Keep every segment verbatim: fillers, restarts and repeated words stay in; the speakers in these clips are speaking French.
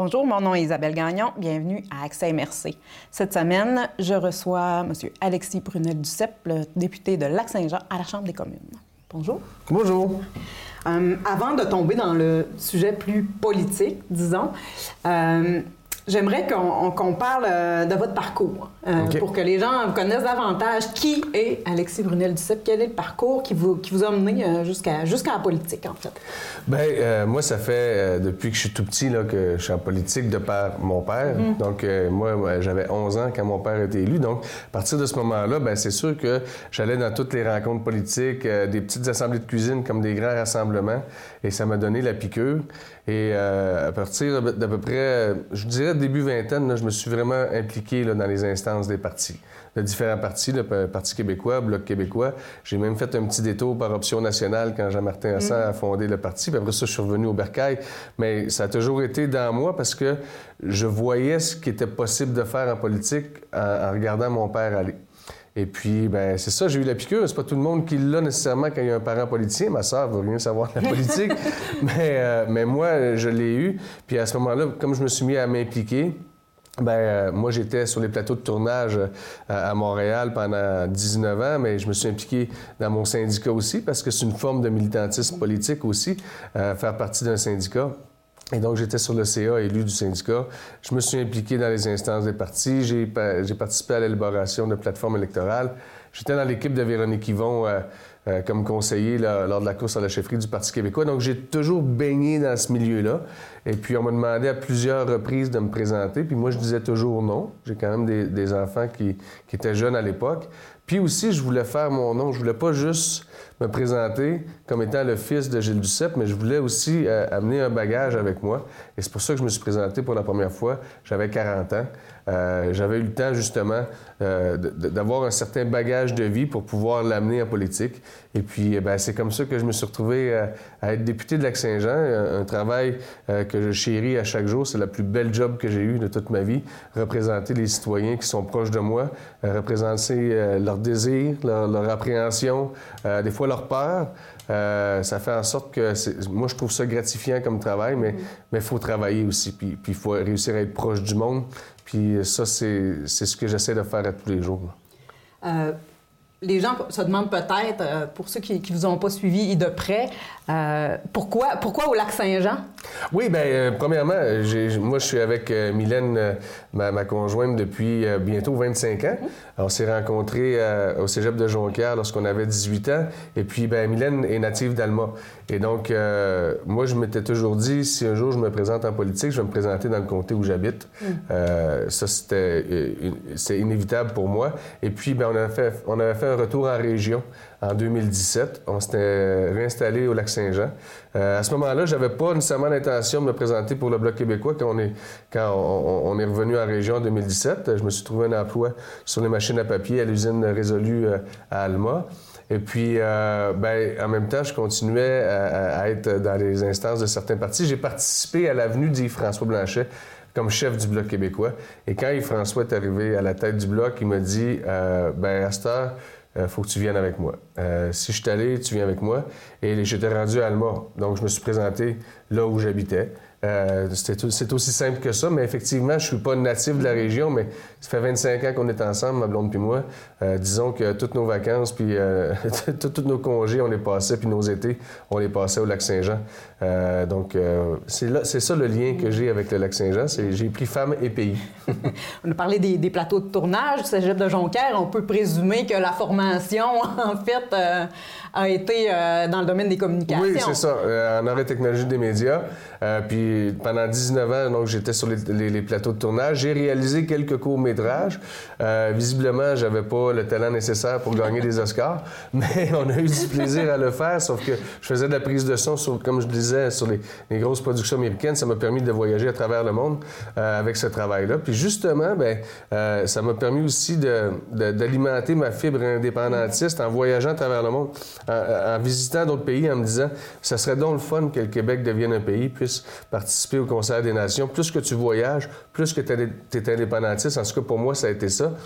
Bonjour, mon nom est Isabelle Gagnon. Bienvenue à Accès M R C. Cette semaine, je reçois M. Alexis Brunel-Duceppe, le député de Lac-Saint-Jean à la Chambre des communes. Bonjour. Bonjour. Euh, avant de tomber dans le sujet plus politique, disons, euh, j'aimerais qu'on, qu'on parle euh, de votre parcours, euh, okay. pour que les gens vous connaissent davantage. Qui est Alexis Brunel-Duceppe? Quel est le parcours qui vous, qui vous a mené euh, jusqu'à, jusqu'à la politique, en fait? Bien, euh, moi, ça fait euh, depuis que je suis tout petit là, que je suis en politique de par mon père. Mm-hmm. Donc, euh, moi, moi, j'avais onze ans quand mon père a été élu. Donc, à partir de ce moment-là, bien, c'est sûr que j'allais dans toutes les rencontres politiques, euh, des petites assemblées de cuisine comme des grands rassemblements, et ça m'a donné la piqûre. Et euh, à partir d'à peu près, je dirais début vingtaine, là, je me suis vraiment impliqué là, dans les instances des partis, de différents partis, le Parti québécois, Bloc québécois. J'ai même fait un petit détour par Option nationale quand Jean-Martin Hassan mmh. a fondé le parti. Puis après ça, je suis revenu au Bercail. Mais ça a toujours été dans moi parce que je voyais ce qui était possible de faire en politique en, en regardant mon père aller. Et puis, ben c'est ça, j'ai eu la piqûre. C'est pas tout le monde qui l'a nécessairement quand il y a un parent politicien. Ma sœur veut rien savoir de la politique. mais, euh, mais moi, je l'ai eu. Puis à ce moment-là, comme je me suis mis à m'impliquer, ben euh, moi, j'étais sur les plateaux de tournage euh, à Montréal pendant dix-neuf ans, mais je me suis impliqué dans mon syndicat aussi parce que c'est une forme de militantisme politique aussi, euh, faire partie d'un syndicat. Et donc, j'étais sur le C A, élu du syndicat. Je me suis impliqué dans les instances des partis. J'ai, j'ai participé à l'élaboration de plateformes électorales. J'étais dans l'équipe de Véronique Yvon euh, euh, comme conseiller là, lors de la course à la chefferie du Parti québécois. Donc, j'ai toujours baigné dans ce milieu-là. Et puis, on m'a demandé à plusieurs reprises de me présenter. Puis moi, je disais toujours non. J'ai quand même des, des enfants qui, qui étaient jeunes à l'époque. Puis aussi, je voulais faire mon nom. Je voulais pas juste me présenter comme étant le fils de Gilles Duceppe, mais je voulais aussi euh, amener un bagage avec moi. Et c'est pour ça que je me suis présenté pour la première fois. J'avais quarante ans. Euh, j'avais eu le temps, justement, euh, de, d'avoir un certain bagage de vie pour pouvoir l'amener en politique. Et puis, bien, c'est comme ça que je me suis retrouvé à, à être député de Lac-Saint-Jean, un, un travail euh, que je chéris à chaque jour. C'est la plus belle job que j'ai eue de toute ma vie. Représenter les citoyens qui sont proches de moi, euh, représenter euh, leurs désirs, leur, leur appréhension, euh, des fois leur peur. Euh, ça fait en sorte que, c'est, moi, je trouve ça gratifiant comme travail, mais il faut travailler aussi. Puis il faut réussir à être proche du monde. Puis ça, c'est, c'est ce que j'essaie de faire à tous les jours. Euh, les gens se demandent peut-être, euh, pour ceux qui ne vous ont pas suivi de près, euh, pourquoi, pourquoi au Lac-Saint-Jean? Oui, bien, euh, premièrement, j'ai, moi, je suis avec euh, Mylène, euh, ma, ma conjointe, depuis euh, bientôt vingt-cinq ans. Mm-hmm. On s'est rencontrés euh, au cégep de Jonquière lorsqu'on avait dix-huit ans. Et puis, bien, Mylène est native d'Alma. Et donc, euh, moi, je m'étais toujours dit, si un jour je me présente en politique, je vais me présenter dans le comté où j'habite. Mm. Euh, ça, c'était, euh, c'était inévitable pour moi. Et puis, bien, on avait fait, on avait fait un retour en région en deux mille dix-sept. On s'était réinstallé au Lac-Saint-Jean. Euh, à ce moment-là, j'avais pas nécessairement l'intention de me présenter pour le Bloc québécois quand on est, quand on, on est revenu en région en deux mille dix-sept. Je me suis trouvé un emploi sur les machines à papier à l'usine Résolu euh, à Alma. Et puis, euh, ben, en même temps, je continuais à, à être dans les instances de certains partis. J'ai participé à l'avenue d'Yves-François Blanchet comme chef du Bloc québécois. Et quand Yves-François est arrivé à la tête du Bloc, il m'a dit euh, « ben à cette heure, il euh, faut que tu viennes avec moi. Euh, si je suis allé, tu viens avec moi. » Et j'étais rendu à Alma. Donc, je me suis présenté là où j'habitais. Euh, c'était, c'est aussi simple que ça, mais effectivement, je suis pas natif de la région, mais ça fait vingt-cinq ans qu'on est ensemble, ma blonde puis moi. Euh, disons que toutes nos vacances, puis euh, tous nos congés, on les passait, puis nos étés, on les passait au Lac-Saint-Jean. Euh, donc, euh, c'est, là, c'est ça le lien que j'ai avec le Lac-Saint-Jean, c'est j'ai pris femme et pays. On a parlé des, des plateaux de tournage du cégep de Jonquière. On peut présumer que la formation, en fait, euh, a été euh, dans le domaine des communications. Oui, c'est ça, euh, en arts et technologie des médias. Euh, puis pendant dix-neuf ans, donc, j'étais sur les, les, les plateaux de tournage. J'ai réalisé quelques courts-métrages. Euh, visiblement, j'avais pas le talent nécessaire pour gagner des Oscars, mais on a eu du plaisir à le faire, sauf que je faisais de la prise de son, sur, comme je disais, sur les, les grosses productions américaines. Ça m'a permis de voyager à travers le monde euh, avec ce travail-là. Puis justement, ben, euh, ça m'a permis aussi de, de, d'alimenter ma fibre indépendantiste en voyageant à travers le monde, en, en visitant d'autres pays, en me disant « ça serait donc le fun que le Québec devienne un pays, puisse participer au Concert des Nations. » Plus que tu voyages, plus que tu es indépendantiste. En tout cas, pour moi, ça a été ça.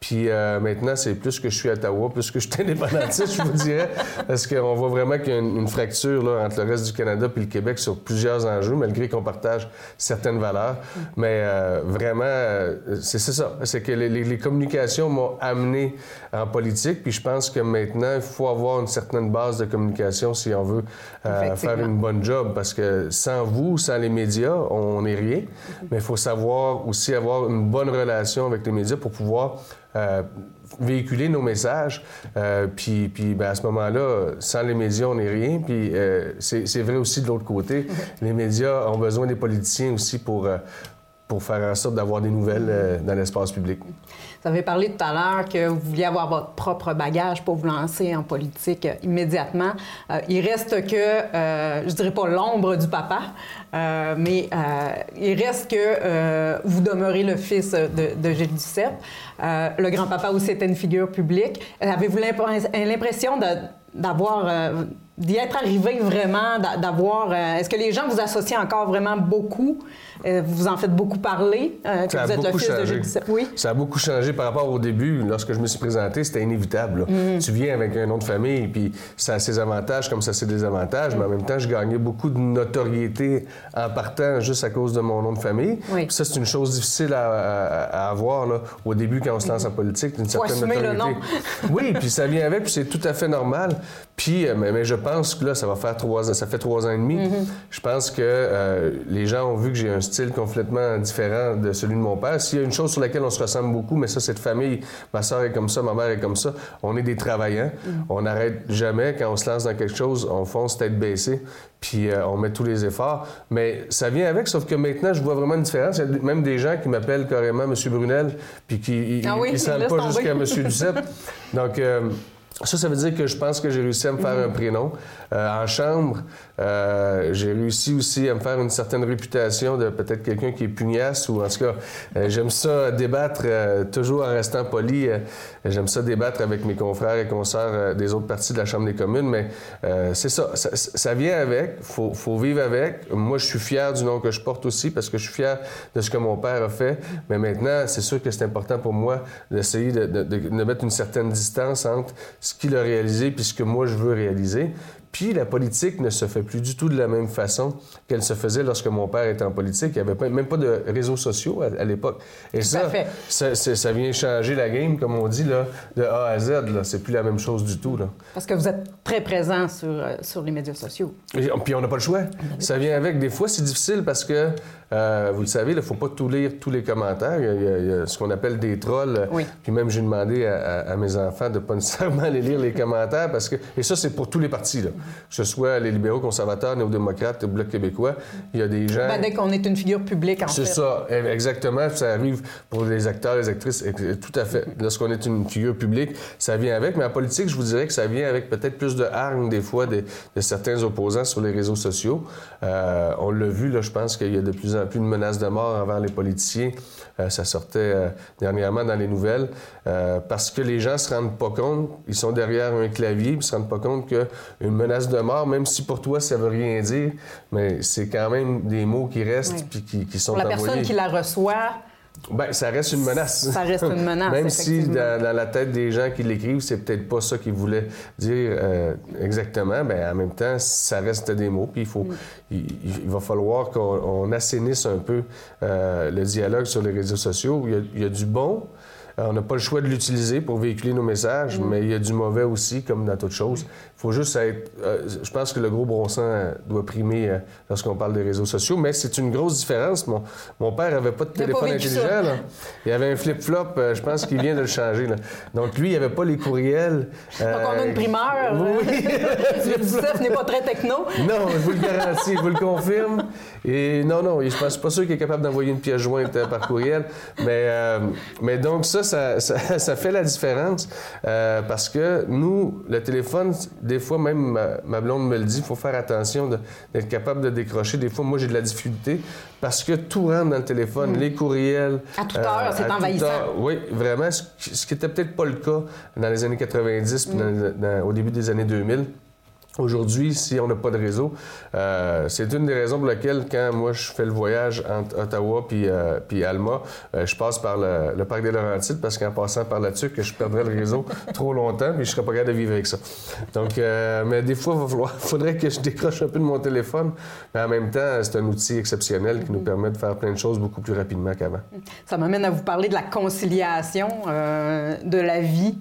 Puis euh, maintenant, c'est plus que je suis à Ottawa, plus que je suis indépendantiste, je vous dirais, parce qu'on voit vraiment qu'il y a une, une fracture là, entre le reste du Canada et le Québec sur plusieurs enjeux, malgré qu'on partage certaines valeurs. Mm. Mais euh, vraiment, euh, c'est, c'est ça. C'est que les, les, les communications m'ont amené en politique, puis je pense que maintenant, il faut avoir une certaine base de communication si on veut euh, faire une bonne job, parce que sans vous, sans les médias, on n'est rien. Mm-hmm. Mais il faut savoir aussi avoir une bonne relation avec les médias pour pouvoir Euh, véhiculer nos messages. Euh, puis puis ben, à ce moment-là, sans les médias, on n'est rien. Puis euh, c'est, c'est vrai aussi de l'autre côté. Les médias ont besoin des politiciens aussi pour, euh, pour faire en sorte d'avoir des nouvelles euh, dans l'espace public. Vous avez parlé tout à l'heure que vous vouliez avoir votre propre bagage pour vous lancer en politique euh, immédiatement. Euh, il reste que, euh, je dirais pas l'ombre du papa, euh, mais euh, il reste que euh, vous demeurez le fils de, de Gilles Duceppe. Euh, le grand-papa aussi était une figure publique. Avez-vous l'impression de, d'avoir... Euh, d'y être arrivé vraiment, d'avoir... Euh, est-ce que les gens vous associent encore vraiment beaucoup? Euh, vous en faites beaucoup parler, euh, que vous êtes le fils changé. de Gilles Duceppe. Oui? Ça a beaucoup changé par rapport au début. Lorsque je me suis présenté, c'était inévitable. Mm. Tu viens avec un nom de famille, puis ça a ses avantages comme ça a ses désavantages, mm. mais en même temps, je gagnais beaucoup de notoriété en partant juste à cause de mon nom de famille. Oui. Puis ça, c'est une chose difficile à, à, à avoir là, au début quand on se lance en politique, une certaine Faut notoriété. Le nom. Oui, puis ça vient avec, puis c'est tout à fait normal. Puis, mais, mais je pense que là, ça va faire trois ans, ça fait trois ans et demi. Mm-hmm. Je pense que euh, les gens ont vu que j'ai un style complètement différent de celui de mon père. S'il y a une chose sur laquelle on se ressemble beaucoup, mais ça, c'est de famille. Ma sœur est comme ça, ma mère est comme ça. On est des travaillants. Mm. On n'arrête jamais. Quand on se lance dans quelque chose, on fonce tête baissée, puis euh, on met tous les efforts. Mais ça vient avec, sauf que maintenant, je vois vraiment une différence. Il y a même des gens qui m'appellent carrément M. Brunel, puis qui ne ah oui, s'en pas jusqu'à M. Duceppe. Donc... Euh, Ça, ça veut dire que je pense que j'ai réussi à me faire mm-hmm. un prénom. Euh, en chambre, euh, j'ai réussi aussi à me faire une certaine réputation de peut-être quelqu'un qui est pugnace, ou en tout cas, euh, j'aime ça débattre, euh, toujours en restant poli. Euh, j'aime ça débattre avec mes confrères et consoeurs euh, des autres parties de la Chambre des communes, mais euh, c'est ça, ça, ça vient avec, il faut, faut vivre avec. Moi, je suis fier du nom que je porte aussi, parce que je suis fier de ce que mon père a fait, mais maintenant, c'est sûr que c'est important pour moi d'essayer de, de, de, de mettre une certaine distance entre ce qu'il a réalisé puis ce que moi, je veux réaliser. Puis la politique ne se fait plus du tout de la même façon qu'elle se faisait lorsque mon père était en politique. Il n'y avait pas, même pas de réseaux sociaux à, à l'époque. Et tout ça, ça, ça vient changer la game, comme on dit, là, de A à Z. Là. C'est plus la même chose du tout. Là. Parce que vous êtes très présent sur, euh, sur les médias sociaux. Et, puis on n'a pas le choix. Ça vient avec. Des fois, c'est difficile parce que, euh, vous le savez, il ne faut pas tout lire tous les commentaires. Il y a, il y a ce qu'on appelle des trolls. Oui. Puis même, j'ai demandé à, à, à mes enfants de ne pas nécessairement aller lire les commentaires. Parce que... Et ça, c'est pour tous les partis. Là. Que ce soit les libéraux, conservateurs, néo-démocrates, le Bloc québécois, il y a des gens... Ben, dès qu'on est une figure publique, en c'est fait. C'est ça, exactement. Ça arrive pour les acteurs, les actrices, tout à fait. Lorsqu'on est une figure publique, ça vient avec. Mais en politique, je vous dirais que ça vient avec peut-être plus de hargne, des fois, de, de certains opposants sur les réseaux sociaux. Euh, on l'a vu, là, je pense qu'il y a de plus en plus de menaces de mort envers les politiciens. Euh, ça sortait euh, dernièrement dans les nouvelles. Euh, parce que les gens ne se rendent pas compte, ils sont derrière un clavier, ils ne se rendent pas compte qu'une menace de mort, même si pour toi, ça ne veut rien dire, mais c'est quand même des mots qui restent puis oui. qui, qui sont envoyés. Pour la personne qui la reçoit... Bien, ça reste une menace. Ça reste une menace, même si dans, dans la tête des gens qui l'écrivent, c'est peut-être pas ça qu'ils voulaient dire euh, exactement, bien, en même temps, ça reste des mots. Puis il faut, mm. il, il va falloir qu'on on assainisse un peu euh, le dialogue sur les réseaux sociaux. Il y a, il y a du bon. On n'a pas le choix de l'utiliser pour véhiculer nos messages, mmh. mais il y a du mauvais aussi, comme dans toute chose. Il faut juste être... Euh, je pense que le gros bon sens doit primer euh, lorsqu'on parle des réseaux sociaux, mais c'est une grosse différence. Mon, mon père n'avait pas de téléphone intelligent. Là. Il avait un flip-flop, euh, je pense qu'il vient de le changer. Là. Donc lui, il n'avait pas les courriels. Euh... Donc on a une primeur. Oui. Le Duceppe n'est pas très techno. Non, je vous le garantis, je vous le confirme. Et non, non, je ne suis pas sûr qu'il est capable d'envoyer une pièce jointe par courriel. Mais, euh, mais donc ça, Ça, ça, ça fait la différence euh, parce que nous, le téléphone, des fois, même ma, ma blonde me le dit, il faut faire attention de, d'être capable de décrocher. Des fois, moi, j'ai de la difficulté parce que tout rentre dans le téléphone, mmh. les courriels. À toute heure, euh, c'est envahissant. Heure. Oui, vraiment, ce, ce qui n'était peut-être pas le cas dans les années quatre-vingt-dix mmh. puis dans, dans, au début des années deux mille. Aujourd'hui, si on n'a pas de réseau, euh, c'est une des raisons pour lesquelles, quand moi je fais le voyage entre Ottawa puis, euh, puis Alma, euh, je passe par le, le parc des Laurentides parce qu'en passant par là-dessus, que je perdrais le réseau trop longtemps puis je serais pas capable de vivre avec ça. Donc, euh, mais des fois, il faudrait que je décroche un peu de mon téléphone, mais en même temps, c'est un outil exceptionnel qui nous permet de faire plein de choses beaucoup plus rapidement qu'avant. Ça m'amène à vous parler de la conciliation euh, de la vie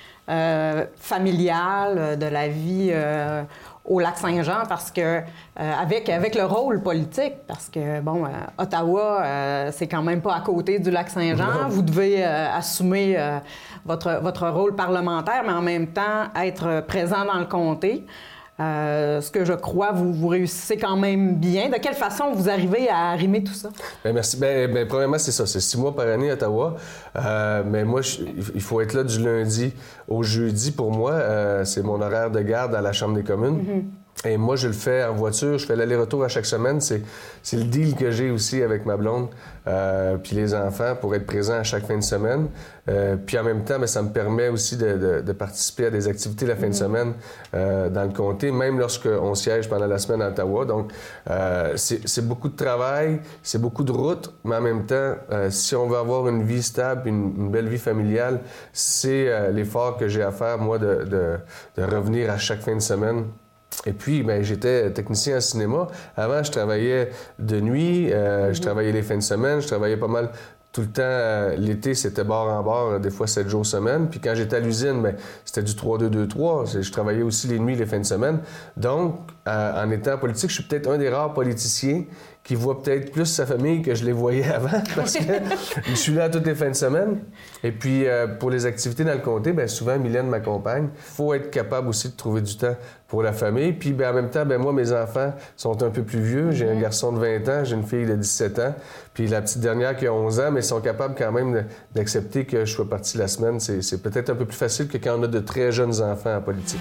Euh, familiale, de la vie euh, au Lac-Saint-Jean, parce que euh, avec, avec le rôle politique, parce que, bon, euh, Ottawa, euh, c'est quand même pas à côté du Lac-Saint-Jean. Vous devez euh, assumer euh, votre, votre rôle parlementaire, mais en même temps être présent dans le comté. Euh, ce que je crois, vous, vous réussissez quand même bien. De quelle façon vous arrivez à arrimer tout ça? Bien, merci. Bien, bien, premièrement, c'est ça. C'est six mois par année à Ottawa. Euh, mais moi, je, il faut être là du lundi au jeudi. Pour moi, euh, c'est mon horaire de garde à la Chambre des communes. Mm-hmm. Et moi, je le fais en voiture. Je fais l'aller-retour à chaque semaine. C'est, c'est le deal que j'ai aussi avec ma blonde euh, puis les enfants pour être présent à chaque fin de semaine. Euh, puis en même temps, bien, ça me permet aussi de, de, de participer à des activités la fin mm-hmm. de semaine euh, dans le comté, même lorsqu'on siège pendant la semaine à Ottawa. Donc, euh, c'est, c'est beaucoup de travail, c'est beaucoup de route, mais en même temps, euh, si on veut avoir une vie stable, une, une belle vie familiale, c'est euh, l'effort que j'ai à faire, moi, de, de, de revenir à chaque fin de semaine. Et puis, bien, j'étais technicien en cinéma. Avant, je travaillais de nuit, euh, mm-hmm. je travaillais les fins de semaine, je travaillais pas mal tout le temps. Euh, l'été, c'était bord en bord, des fois sept jours semaine. Puis quand j'étais à l'usine, bien, c'était du trois deux deux trois. Je travaillais aussi les nuits, les fins de semaine. Donc, euh, en étant politique, je suis peut-être un des rares politiciens qui voit peut-être plus sa famille que je les voyais avant, parce que je suis là toutes les fins de semaine. Et puis, euh, pour les activités dans le comté, bien, souvent, Mylène m'accompagne. Il faut être capable aussi de trouver du temps pour la famille. Puis, bien, en même temps, bien, moi, mes enfants sont un peu plus vieux. J'ai un garçon de vingt ans, j'ai une fille de dix-sept ans, puis la petite dernière qui a onze ans, mais ils sont capables quand même de, d'accepter que je sois parti la semaine. C'est, c'est peut-être un peu plus facile que quand on a de très jeunes enfants en politique.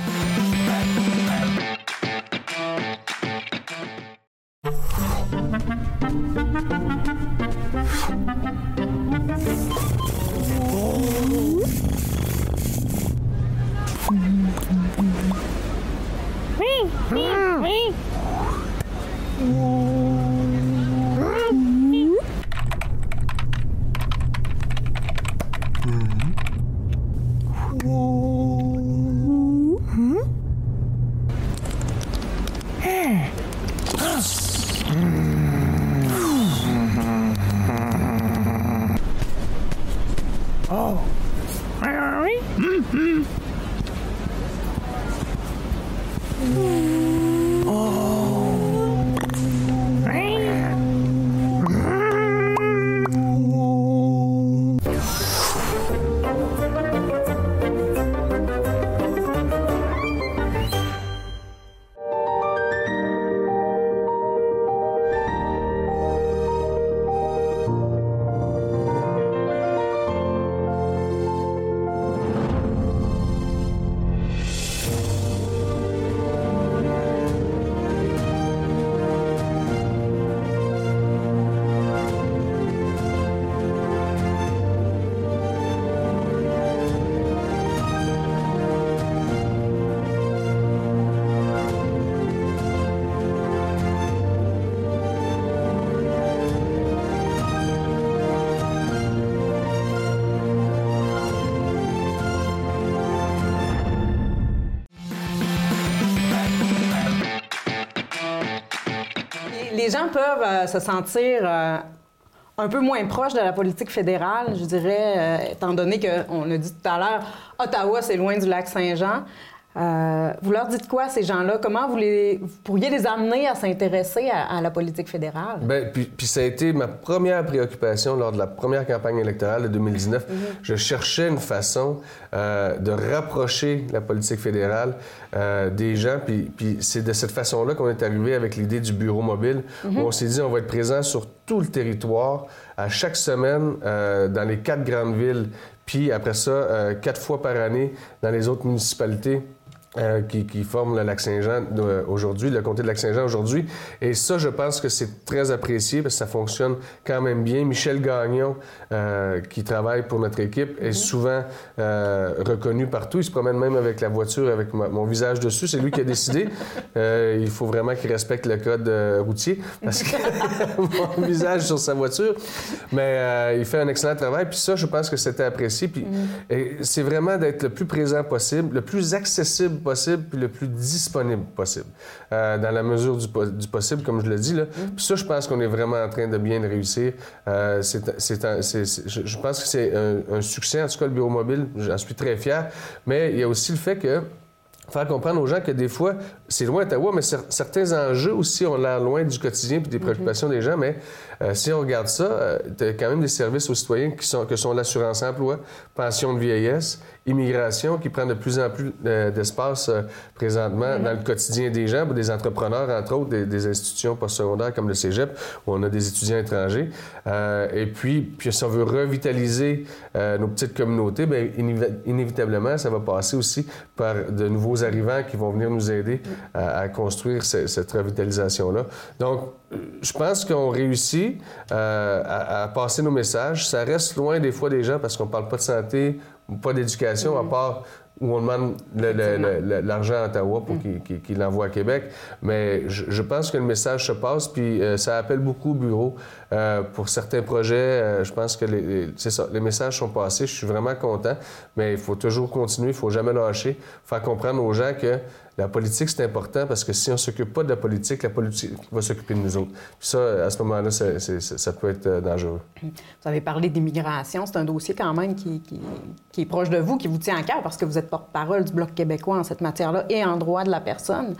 Les gens peuvent euh, se sentir euh, un peu moins proches de la politique fédérale, je dirais, euh, étant donné qu'on a dit tout à l'heure, Ottawa, c'est loin du Lac-Saint-Jean. Euh, vous leur dites quoi, ces gens-là? Comment vous, les, vous pourriez les amener à s'intéresser à, à la politique fédérale? Bien, puis, puis ça a été ma première préoccupation lors de la première campagne électorale de deux mille dix-neuf. Mm-hmm. Je cherchais une façon euh, de rapprocher la politique fédérale euh, des gens, puis, puis c'est de cette façon-là qu'on est arrivé avec l'idée du bureau mobile, mm-hmm. où on s'est dit on va être présent sur tout le territoire, à chaque semaine, euh, dans les quatre grandes villes, puis après ça, euh, quatre fois par année dans les autres municipalités Euh, qui, qui forment le Lac-Saint-Jean euh, aujourd'hui, le comté de Lac-Saint-Jean aujourd'hui. Et ça, je pense que c'est très apprécié parce que ça fonctionne quand même bien. Michel Gagnon, euh, qui travaille pour notre équipe, est mm-hmm. souvent euh, reconnu partout. Il se promène même avec la voiture avec ma, mon visage dessus. C'est lui qui a décidé. Euh, il faut vraiment qu'il respecte le code euh, routier parce que mon visage sur sa voiture. Mais euh, il fait un excellent travail. Puis ça, je pense que c'était apprécié. Puis mm-hmm. et c'est vraiment d'être le plus présent possible, le plus accessible possible puis le plus disponible possible, euh, dans la mesure du, po- du possible, comme je le dis. Là. Mm. Puis ça, je pense qu'on est vraiment en train de bien le réussir. Euh, c'est, c'est un, c'est, c'est, je, je pense que c'est un, un succès, en tout cas, le bureau mobile. J'en suis très fier. Mais il y a aussi le fait que faire comprendre aux gens que des fois, c'est loin d'Ottawa, mais cer- certains enjeux aussi ont l'air loin du quotidien puis des préoccupations mm-hmm. des gens. Mais euh, si on regarde ça, euh, tu as quand même des services aux citoyens qui sont, que sont l'assurance-emploi, pension de vieillesse, immigration, qui prend de plus en plus euh, d'espace euh, présentement mm-hmm. dans le quotidien des gens, pour des entrepreneurs, entre autres, des, des institutions postsecondaires comme le Cégep, où on a des étudiants étrangers. Euh, et puis, puis, si on veut revitaliser euh, nos petites communautés, bien, inévi- inévitablement, ça va passer aussi par de nouveaux arrivants qui vont venir nous aider à, à construire ce, cette revitalisation-là. Donc, je pense qu'on réussit euh, à, à passer nos messages. Ça reste loin des fois des gens parce qu'on ne parle pas de santé, pas d'éducation, mm-hmm. à part où on demande le, le, le, l'argent à Ottawa pour mm-hmm. qu'il, qu'il, qu'il l'envoie à Québec. Mais je, je pense que le message se passe, puis euh, ça appelle beaucoup au bureau. Euh, pour certains projets, euh, je pense que les, les, c'est ça, les messages sont passés. Je suis vraiment content, mais il faut toujours continuer, il ne faut jamais lâcher. Faire comprendre aux gens que la politique, c'est important parce que si on ne s'occupe pas de la politique, la politique va s'occuper de nous autres. Puis ça, à ce moment-là, c'est, c'est, ça peut être dangereux. Vous avez parlé d'immigration. C'est un dossier quand même qui, qui, qui est proche de vous, qui vous tient à cœur parce que vous êtes porte-parole du Bloc québécois en cette matière-là et en droit de la personne.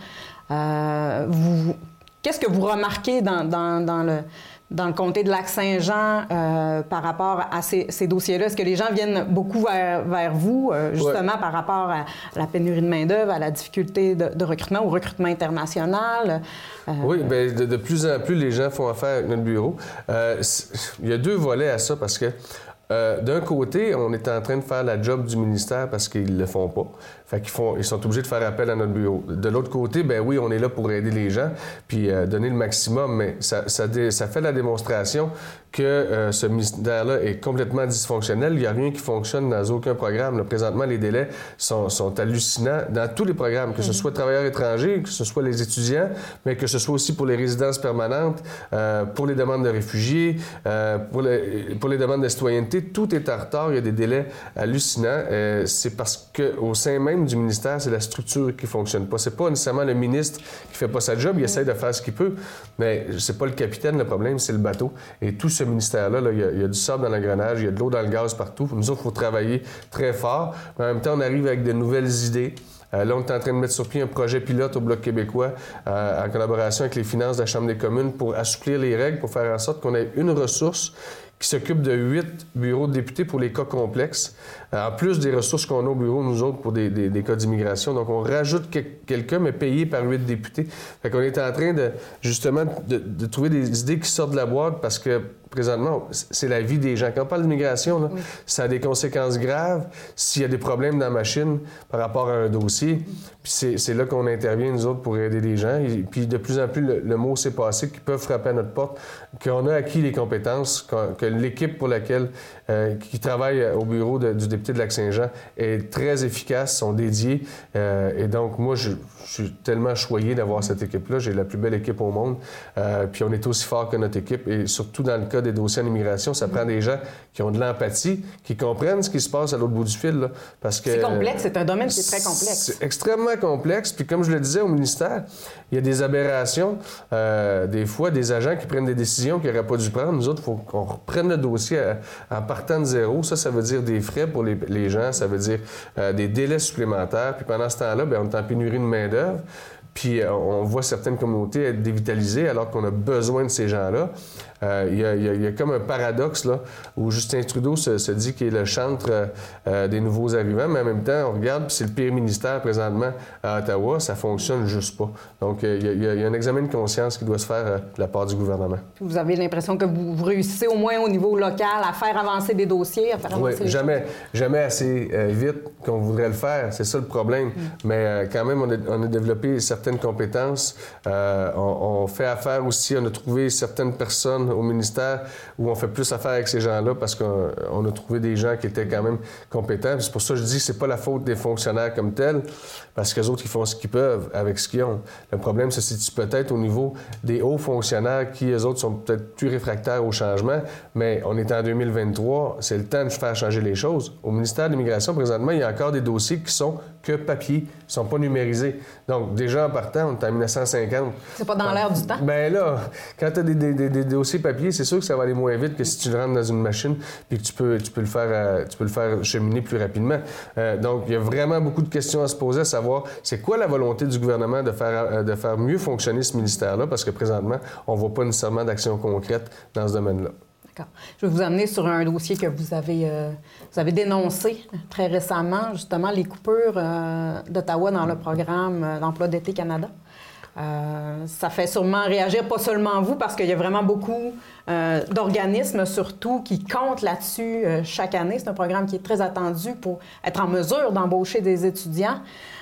Euh, vous, qu'est-ce que vous remarquez dans, dans, dans le... dans le comté de Lac-Saint-Jean euh, par rapport à ces, ces dossiers-là? Est-ce que les gens viennent beaucoup vers, vers vous, euh, justement, ouais. par rapport à, à la pénurie de main-d'œuvre, à la difficulté de, de recrutement, au recrutement international? Euh... Oui, bien, de, de plus en plus, les gens font affaire avec notre bureau. Euh, il y a deux volets à ça, parce que Euh, d'un côté, on est en train de faire la job du ministère parce qu'ils le font pas. Fait qu'ils font, ils sont obligés de faire appel à notre bureau. De l'autre côté, ben oui, on est là pour aider les gens puis euh, donner le maximum, mais ça, ça, dé, ça fait la démonstration que euh, ce ministère-là est complètement dysfonctionnel. Il n'y a rien qui fonctionne dans aucun programme. Là, présentement, les délais sont, sont hallucinants dans tous les programmes, que ce soit travailleurs étrangers, que ce soit les étudiants, mais que ce soit aussi pour les résidences permanentes, euh, pour les demandes de réfugiés, euh, pour, les, pour les demandes de citoyenneté. Tout est en retard. Il y a des délais hallucinants. Euh, c'est parce qu'au sein même du ministère, c'est la structure qui ne fonctionne pas. C'est pas nécessairement le ministre qui fait pas sa job. Il mmh. essaie de faire ce qu'il peut, mais c'est pas le capitaine le problème, c'est le bateau. Et tout ce ministère-là, là, il, y a, il y a du sable dans l'engrenage, il y a de l'eau dans le gaz partout. Nous autres, il faut travailler très fort. Mais en même temps, on arrive avec de nouvelles idées. Euh, là, on est en train de mettre sur pied un projet pilote au Bloc québécois euh, en collaboration avec les finances de la Chambre des communes pour assouplir les règles, pour faire en sorte qu'on ait une ressource qui s'occupe de huit bureaux de députés pour les cas complexes, en plus des ressources qu'on a au bureau, nous autres, pour des, des, des cas d'immigration. Donc, on rajoute que, quelqu'un, mais payé par huit députés. Fait qu'on est en train de, justement, de, de trouver des idées qui sortent de la boîte parce que, présentement, c'est la vie des gens. Quand on parle d'immigration, là, oui. ça a des conséquences graves s'il y a des problèmes dans la machine par rapport à un dossier. Puis c'est, c'est là qu'on intervient, nous autres, pour aider les gens. Et puis, de plus en plus, le, le mot s'est passé qu'ils peuvent frapper à notre porte, qu'on a acquis les compétences, que l'équipe pour laquelle, euh, qui travaille au bureau de, du député de Lac-Saint-Jean est très efficace, sont dédiés. Euh, et donc, moi, je, je suis tellement choyé d'avoir cette équipe-là. J'ai la plus belle équipe au monde. Euh, puis on est aussi fort que notre équipe. Et surtout dans le cas des dossiers en immigration, ça prend des gens qui ont de l'empathie, qui comprennent ce qui se passe à l'autre bout du fil. Là, parce que, c'est complexe. C'est un domaine qui est très complexe. C'est extrêmement complexe. Puis comme je le disais au ministère, il y a des aberrations. Euh, des fois, des agents qui prennent des décisions qu'ils n'auraient pas dû prendre. Nous autres, il faut qu'on reprenne le dossier à, en partant de zéro. Ça, ça veut dire des frais pour les, les gens. Ça veut dire euh, des délais supplémentaires. Puis pendant ce temps-là, bien, on est en pénurie de main-d'œuvre. Puis euh, on voit certaines communautés être dévitalisées alors qu'on a besoin de ces gens-là. euh, il, y a, il, y a, il y a comme un paradoxe là, où Justin Trudeau se, se dit qu'il est le chantre euh, des nouveaux arrivants, mais en même temps, on regarde, puis c'est le pire ministère présentement à Ottawa, ça fonctionne juste pas. Donc, il y a, il y a, il y a un examen de conscience qui doit se faire euh, de la part du gouvernement. Vous avez l'impression que vous, vous réussissez au moins au niveau local à faire avancer des dossiers, à faire avancer oui, les jamais, choses? jamais assez euh, vite qu'on voudrait le faire. C'est ça le problème. Mm. Mais euh, quand même, on a, on a développé certaines compétences. Euh, on, on fait affaire aussi, on a trouvé certaines personnes au ministère où on fait plus affaire avec ces gens-là parce qu'on on a trouvé des gens qui étaient quand même compétents. C'est pour ça que je dis que c'est pas la faute des fonctionnaires comme tels, parce qu'eux autres, ils font ce qu'ils peuvent avec ce qu'ils ont. Le problème, c'est se situe peut-être au niveau des hauts fonctionnaires qui, eux autres, sont peut-être plus réfractaires au changement, mais on est en deux mille vingt-trois, c'est le temps de faire changer les choses. Au ministère de l'Immigration, présentement, il y a encore des dossiers qui sont que papier, qui ne sont pas numérisés. Donc, déjà en partant, on est en mille neuf cent cinquante. C'est pas dans l'air du temps? Bien là, quand tu as des, des, des, des dossiers papier, c'est sûr que ça va aller moins vite que si tu le rentres dans une machine puis que tu peux, tu peux, le, faire, euh, tu peux le faire cheminer plus rapidement. Euh, donc, il y a vraiment beaucoup de questions à se poser, à savoir c'est quoi la volonté du gouvernement de faire, euh, de faire mieux fonctionner ce ministère-là, parce que présentement, on ne voit pas nécessairement d'action concrète dans ce domaine-là. D'accord. Je vais vous amener sur un dossier que vous avez, euh, vous avez dénoncé très récemment, justement, les coupures euh, d'Ottawa dans le programme euh, d'emploi d'été Canada. Euh, ça fait sûrement réagir pas seulement vous, parce qu'il y a vraiment beaucoup euh, d'organismes, surtout, qui comptent là-dessus euh, chaque année. C'est un programme qui est très attendu pour être en mesure d'embaucher des étudiants.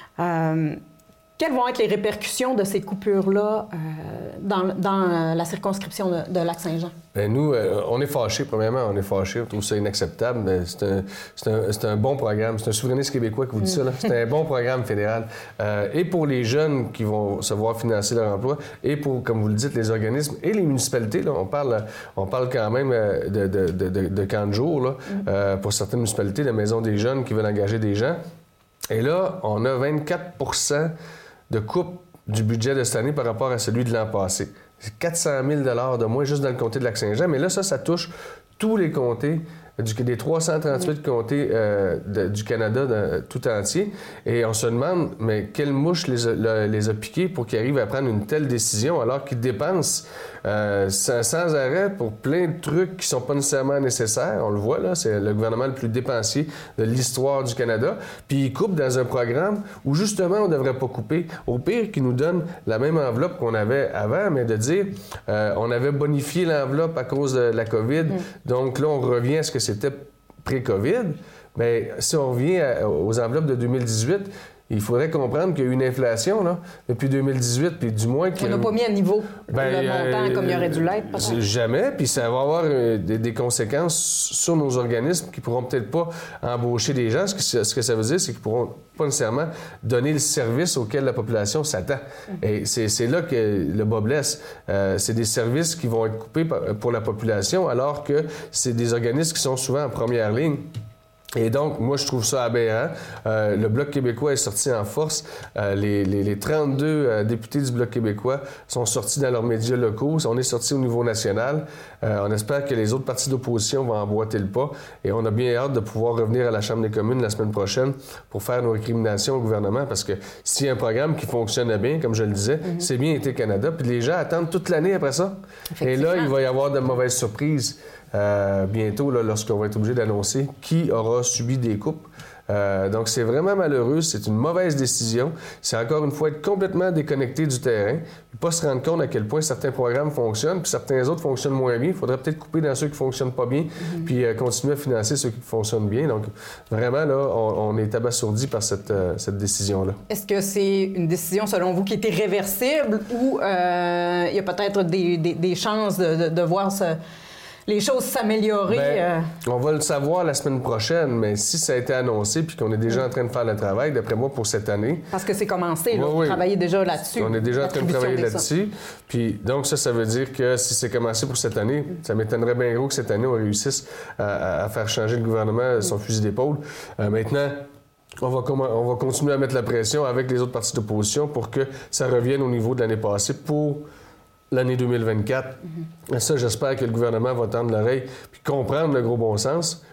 Euh, Quelles vont être les répercussions de ces coupures-là euh, dans, dans la circonscription de, de Lac-Saint-Jean? Bien, nous, euh, on est fâchés, premièrement, on est fâchés, on trouve ça inacceptable. C'est un, c'est un, c'est un bon programme, c'est un souverainiste québécois qui vous dit ça, là. C'est un bon programme fédéral. Euh, et pour les jeunes qui vont se voir financer leur emploi, et pour, comme vous le dites, les organismes et les municipalités, là, on parle, on parle quand même de, de, de, de, de camps de jour, là, mm. euh, pour certaines municipalités, la Maison des jeunes qui veulent engager des gens. Et là, on a vingt-quatre pour cent de coupe du budget de cette année par rapport à celui de l'an passé. C'est quatre cent mille dollars de moins juste dans le comté de Lac-Saint-Jean. Mais là, ça, ça touche tous les comtés, du, des trois cent trente-huit mmh. comtés euh, de, du Canada de, tout entier. Et on se demande, mais quelle mouche les a, le, les a piqués pour qu'ils arrivent à prendre une telle décision alors qu'ils dépensent euh, sans, sans arrêt pour plein de trucs qui ne sont pas nécessairement nécessaires. On le voit, là, c'est le gouvernement le plus dépensier de l'histoire du Canada. Puis ils coupent dans un programme où, justement, on ne devrait pas couper. Au pire, qu'ils nous donnent la même enveloppe qu'on avait avant, mais de dire, euh, on avait bonifié l'enveloppe à cause de la COVID, mmh. donc là, on revient à ce que c'était pré-COVID. Mais si on revient à, aux enveloppes de deux mille dix-huit, il faudrait comprendre qu'il y a eu une inflation là, depuis deux mille dix-huit, puis du moins... On n'a pas mis à niveau ben, le montant euh, comme il aurait dû l'être. Jamais, puis ça va avoir euh, des, des conséquences sur nos organismes qui ne pourront peut-être pas embaucher des gens. Ce que, ce que ça veut dire, c'est qu'ils ne pourront pas nécessairement donner le service auquel la population s'attend. Mm-hmm. Et c'est, c'est là que le bas blesse. Euh, c'est des services qui vont être coupés pour la population, alors que c'est des organismes qui sont souvent en première ligne. Et donc, moi, je trouve ça aberrant. Euh, le Bloc québécois est sorti en force. Euh, les, les, les trente-deux euh, députés du Bloc québécois sont sortis dans leurs médias locaux. On est sortis au niveau national. Euh, on espère que les autres partis d'opposition vont emboîter le pas. Et on a bien hâte de pouvoir revenir à la Chambre des communes la semaine prochaine pour faire nos récriminations au gouvernement. Parce que s'il y a un programme qui fonctionne bien, comme je le disais, mm-hmm. c'est bien été Canada. Puis les gens attendent toute l'année après ça. Et là, il va y avoir de mauvaises surprises. Euh, bientôt, là, lorsqu'on va être obligé d'annoncer qui aura subi des coupes. Euh, donc, c'est vraiment malheureux. C'est une mauvaise décision. C'est encore une fois être complètement déconnecté du terrain, puis pas se rendre compte à quel point certains programmes fonctionnent, puis certains autres fonctionnent moins bien. Il faudrait peut-être couper dans ceux qui ne fonctionnent pas bien, mm-hmm. puis euh, continuer à financer ceux qui fonctionnent bien. Donc, vraiment, là, on, on est abasourdi par cette, euh, cette décision-là. Est-ce que c'est une décision, selon vous, qui est irréversible ou euh, il y a peut-être des, des, des chances de, de, de voir ce... les choses s'améliorer? Bien, euh... On va le savoir la semaine prochaine, mais si ça a été annoncé puis qu'on est déjà en train de faire le travail, d'après moi, pour cette année... Parce que c'est commencé, là, oui, vous oui. travaillez déjà là-dessus. On est déjà en train de travailler là-dessus. Puis donc ça, ça veut dire que si c'est commencé pour cette année, ça m'étonnerait bien gros que cette année, on réussisse à, à faire changer le gouvernement son fusil d'épaule. Euh, maintenant... On va, on va continuer à mettre la pression avec les autres partis d'opposition pour que ça revienne au niveau de l'année passée pour l'année deux mille vingt-quatre. Mm-hmm. Ça, j'espère que le gouvernement va tendre l'oreille puis comprendre le gros bon sens.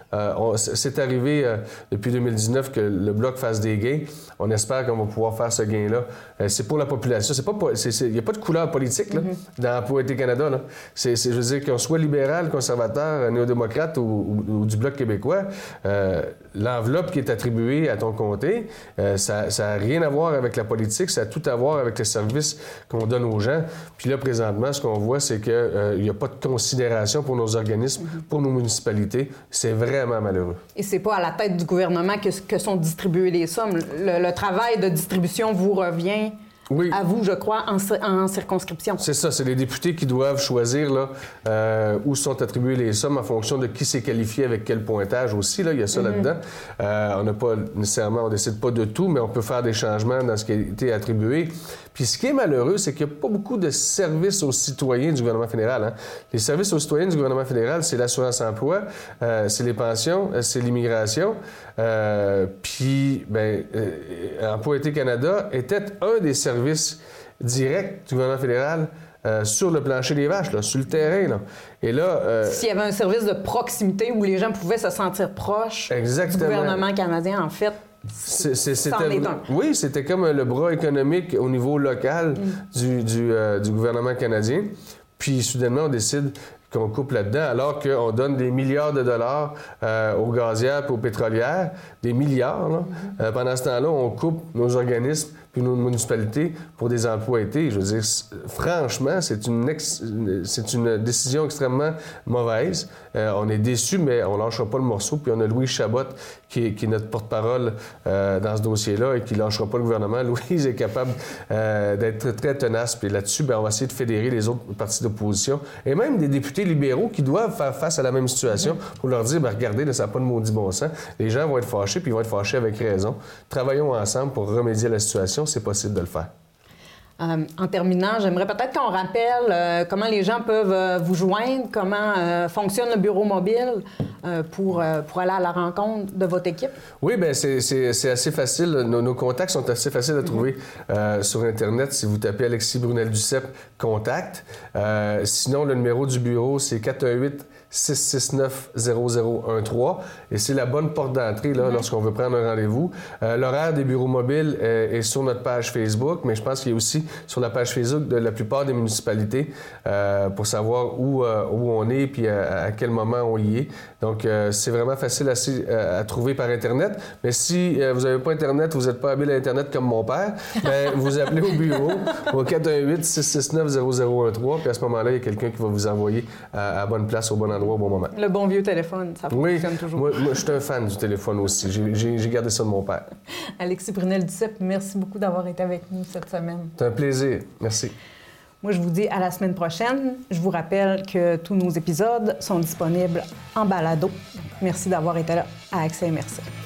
Euh, on, c'est arrivé euh, depuis deux mille dix-neuf que le Bloc fasse des gains. On espère qu'on va pouvoir faire ce gain-là. Euh, c'est pour la population. C'est pas, il n'y a pas de couleur politique là, mm-hmm. dans Poété Canada. Là. C'est, c'est, je veux dire, qu'on soit libéral, conservateur, néo-démocrate ou, ou, ou du Bloc québécois, euh, l'enveloppe qui est attribuée à ton comté, euh, ça n'a rien à voir avec la politique, ça a tout à voir avec les services qu'on donne aux gens. Puis là, présentement, ce qu'on voit, c'est qu'il euh, n'y a pas de considération pour nos organismes, mm-hmm. pour nos municipalités. C'est vraiment malheureux. Et c'est pas à la tête du gouvernement que, que sont distribuées les sommes. Le, le travail de distribution vous revient... Oui. À vous, je crois, en, en circonscription. C'est ça, c'est les députés qui doivent choisir là, euh, où sont attribuées les sommes en fonction de qui s'est qualifié avec quel pointage aussi. Là, il y a ça mm-hmm. là-dedans. Euh, on n'a pas nécessairement, on décide pas de tout, mais on peut faire des changements dans ce qui a été attribué. Puis ce qui est malheureux, c'est qu'il n'y a pas beaucoup de services aux citoyens du gouvernement fédéral. Hein. Les services aux citoyens du gouvernement fédéral, c'est l'assurance-emploi, euh, c'est les pensions, c'est l'immigration. Euh, puis, bien, euh, Emploi-Été Canada était un des services directs du gouvernement fédéral euh, sur le plancher des vaches, là, sur le terrain. Là. Et là... Euh, S'il y avait un service de proximité où les gens pouvaient se sentir proches exactement. Du gouvernement canadien, en fait... C'est, c'est, c'était, oui, c'était comme le bras économique au niveau local mm. du, du, euh, du gouvernement canadien. Puis, soudainement, on décide qu'on coupe là-dedans, alors qu'on donne des milliards de dollars euh, aux gazières et aux pétrolières, des milliards. Là. Mm-hmm. Euh, pendant ce temps-là, on coupe nos organismes puis nos municipalités pour des emplois été. Je veux dire, franchement, c'est une, ex... c'est une décision extrêmement mauvaise. Euh, on est déçus, mais on ne lâchera pas le morceau. Puis on a Louise Chabot, qui est, qui est notre porte-parole euh, dans ce dossier-là et qui ne lâchera pas le gouvernement. Louise est capable euh, d'être très tenace. Puis là-dessus, bien, on va essayer de fédérer les autres partis d'opposition et même des députés libéraux qui doivent faire face à la même situation pour leur dire, bien, regardez, là, ça n'a pas de maudit bon sens. Les gens vont être fâchés, puis ils vont être fâchés avec raison. Travaillons ensemble pour remédier à la situation. C'est possible de le faire. Euh, en terminant, j'aimerais peut-être qu'on rappelle euh, comment les gens peuvent euh, vous joindre, comment euh, fonctionne le bureau mobile euh, pour, euh, pour aller à la rencontre de votre équipe. Oui, bien, c'est, c'est, c'est assez facile. Nos, nos contacts sont assez faciles à trouver mm-hmm. euh, sur Internet. Si vous tapez Alexis Brunel-Duceppe, contact. Euh, sinon, le numéro du bureau, c'est quatre un huit, six six neuf, zéro zéro un trois. Et c'est la bonne porte d'entrée là, mm-hmm. lorsqu'on veut prendre un rendez-vous. Euh, l'horaire des bureaux mobiles euh, est sur notre page Facebook, mais je pense qu'il y a aussi sur la page Facebook de la plupart des municipalités euh, pour savoir où, euh, où on est puis à, à quel moment on y est. Donc, euh, c'est vraiment facile à, à trouver par Internet. Mais si euh, vous n'avez pas Internet, vous n'êtes pas habile à Internet comme mon père, bien, vous appelez au bureau au quatre un huit, six six neuf, zéro zéro un trois. Puis à ce moment-là, il y a quelqu'un qui va vous envoyer à, à la bonne place, au bon endroit, au bon moment. Le bon vieux téléphone, ça fonctionne oui, toujours. Moi, moi je suis un fan du téléphone aussi. J'ai, j'ai, j'ai gardé ça de mon père. Alexis Brunel-Duceppe, merci beaucoup d'avoir été avec nous cette semaine. C'est un plaisir. Merci. Moi, je vous dis à la semaine prochaine. Je vous rappelle que tous nos épisodes sont disponibles en balado. Merci d'avoir été là à Accès Immersif.